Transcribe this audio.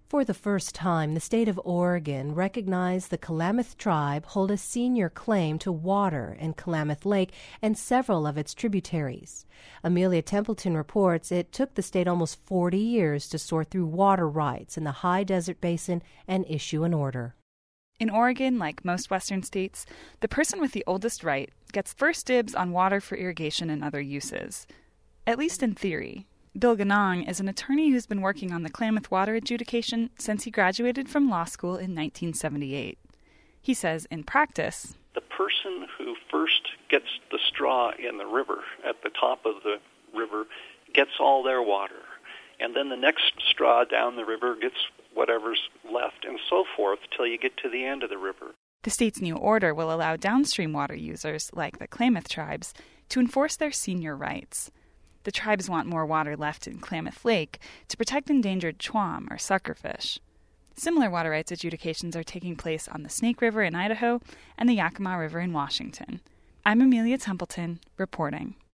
For the first time, the state of Oregon recognized the Klamath tribe hold a senior claim to water in Klamath Lake and several of its tributaries. Amelia Templeton reports it took the state almost 40 years to sort through water rights in the high desert basin and issue an order. In Oregon, like most western states, the person with the oldest right gets first dibs on water for irrigation and other uses, at least in theory. Bill Ganong is an attorney who's been working on the Klamath water adjudication since he graduated from law school in 1978. He says, in practice, the person who first gets the straw in the river, at the top of the river, gets all their water. And then the next straw down the river gets whatever's left, and so forth, till you get to the end of the river. The state's new order will allow downstream water users, like the Klamath tribes, to enforce their senior rights. The tribes want more water left in Klamath Lake to protect endangered chwam, or suckerfish. Similar water rights adjudications are taking place on the Snake River in Idaho and the Yakima River in Washington. I'm Amelia Templeton, reporting.